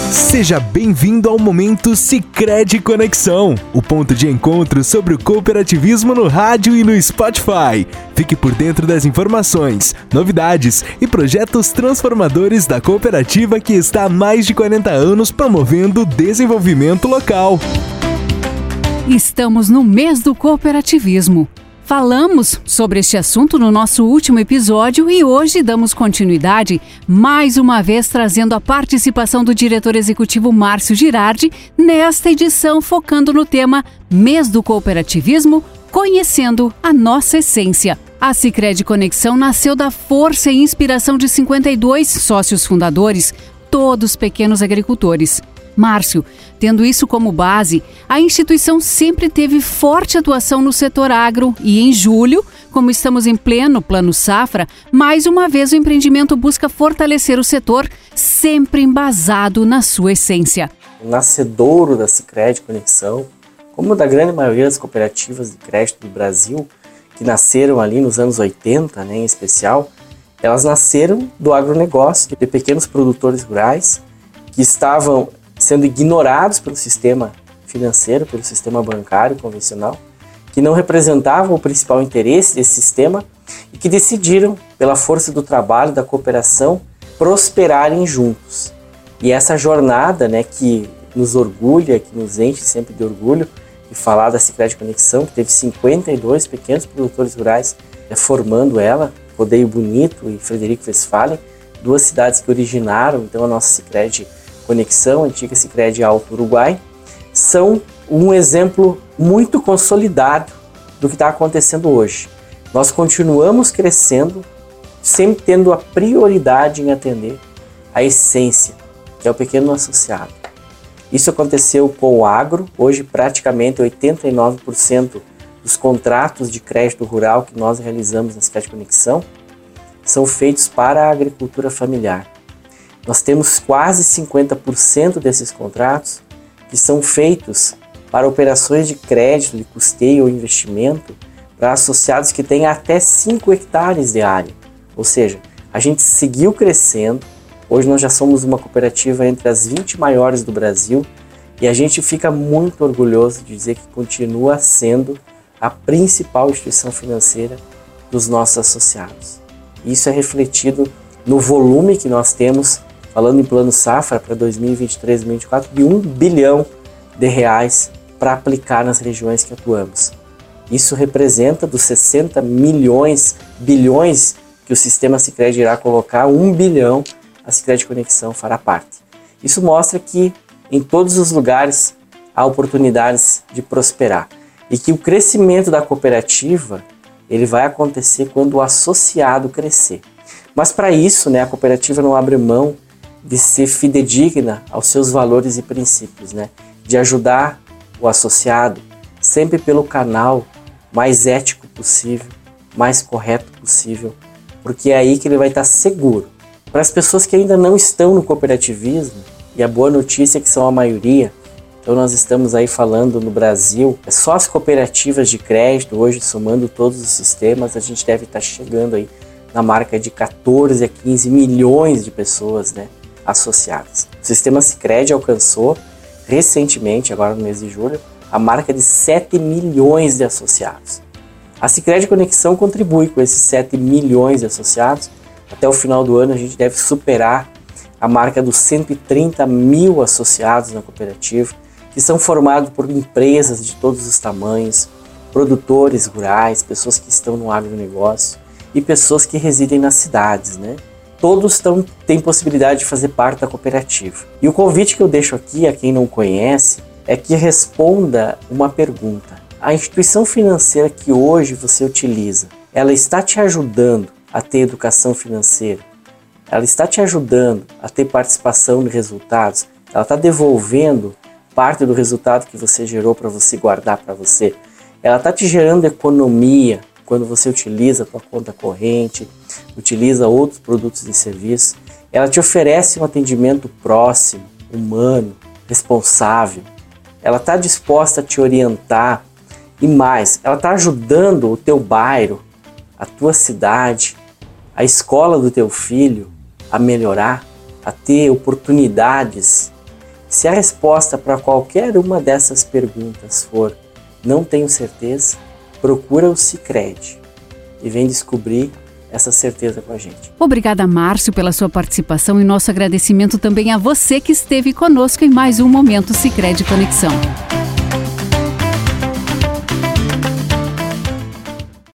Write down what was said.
Seja bem-vindo ao Momento Sicredi Conexão, o ponto de encontro sobre o cooperativismo no rádio e no Spotify. Fique por dentro das informações, novidades e projetos transformadores da cooperativa que está há mais de 40 anos promovendo o desenvolvimento local. Estamos no mês do cooperativismo. Falamos sobre este assunto no nosso último episódio e hoje damos continuidade, mais uma vez trazendo a participação do diretor executivo Márcio Girardi nesta edição focando no tema Mês do Cooperativismo, conhecendo a nossa essência. A Sicredi Conexão nasceu da força e inspiração de 52 sócios fundadores, todos pequenos agricultores. Márcio, tendo isso como base, a instituição sempre teve forte atuação no setor agro e em julho, como estamos em pleno Plano Safra, mais uma vez o empreendimento busca fortalecer o setor, sempre embasado na sua essência. O nascedouro da Sicredi Conexão, como da grande maioria das cooperativas de crédito do Brasil, que nasceram ali nos anos 80, em especial, elas nasceram do agronegócio, de pequenos produtores rurais que estavam sendo ignorados pelo sistema financeiro, pelo sistema bancário convencional, que não representavam o principal interesse desse sistema e que decidiram, pela força do trabalho, da cooperação, prosperarem juntos. E essa jornada, que nos orgulha, que nos enche sempre de orgulho, de falar da Sicredi Conexão, que teve 52 pequenos produtores rurais formando ela, Rodeio Bonito e Frederico Westphalen, duas cidades que originaram então a nossa Sicredi Conexão, antiga Sicredi Alto Uruguai, são um exemplo muito consolidado do que está acontecendo hoje. Nós continuamos crescendo, sempre tendo a prioridade em atender a essência, que é o pequeno associado. Isso aconteceu com o agro, hoje praticamente 89% dos contratos de crédito rural que nós realizamos na Sicredi Conexão são feitos para a agricultura familiar. Nós temos quase 50% desses contratos que são feitos para operações de crédito, de custeio ou investimento para associados que têm até 5 hectares de área. Ou seja, a gente seguiu crescendo, hoje nós já somos uma cooperativa entre as 20 maiores do Brasil e a gente fica muito orgulhoso de dizer que continua sendo a principal instituição financeira dos nossos associados. Isso é refletido no volume que nós temos, falando em Plano Safra para 2023-2024, de R$1 bilhão para aplicar nas regiões que atuamos. Isso representa dos 60 bilhões que o sistema Sicredi irá colocar, 1 bilhão a Sicredi Conexão fará parte. Isso mostra que em todos os lugares há oportunidades de prosperar e que o crescimento da cooperativa ele vai acontecer quando o associado crescer. Mas para isso, a cooperativa não abre mão de ser fidedigna aos seus valores e princípios, de ajudar o associado sempre pelo canal mais ético possível, mais correto possível, porque é aí que ele vai estar seguro. Para as pessoas que ainda não estão no cooperativismo, e a boa notícia é que são a maioria, então nós estamos aí falando no Brasil, só as cooperativas de crédito, hoje somando todos os sistemas, a gente deve estar chegando aí na marca de 14 a 15 milhões de pessoas, associadas. O sistema Sicredi alcançou recentemente, agora no mês de julho, a marca de 7 milhões de associados. A Sicredi Conexão contribui com esses 7 milhões de associados. Até o final do ano a gente deve superar a marca dos 130 mil associados na cooperativa, que são formados por empresas de todos os tamanhos, produtores rurais, pessoas que estão no agronegócio e pessoas que residem nas cidades, Todos têm possibilidade de fazer parte da cooperativa. E o convite que eu deixo aqui a quem não conhece é que responda uma pergunta. A instituição financeira que hoje você utiliza, ela está te ajudando a ter educação financeira? Ela está te ajudando a ter participação em resultados? Ela está devolvendo parte do resultado que você gerou para você guardar para você? Ela está te gerando economia quando você utiliza a tua conta corrente, utiliza outros produtos e serviços? Ela te oferece um atendimento próximo, humano, responsável? Ela está disposta a te orientar? E mais, ela está ajudando o teu bairro, a tua cidade, a escola do teu filho a melhorar, a ter oportunidades Se a resposta para qualquer uma dessas perguntas for não tenho certeza, procura o Sicredi e vem descobrir essa certeza com a gente. Obrigada, Márcio, pela sua participação e nosso agradecimento também a você que esteve conosco em mais um Momento Sicredi Conexão.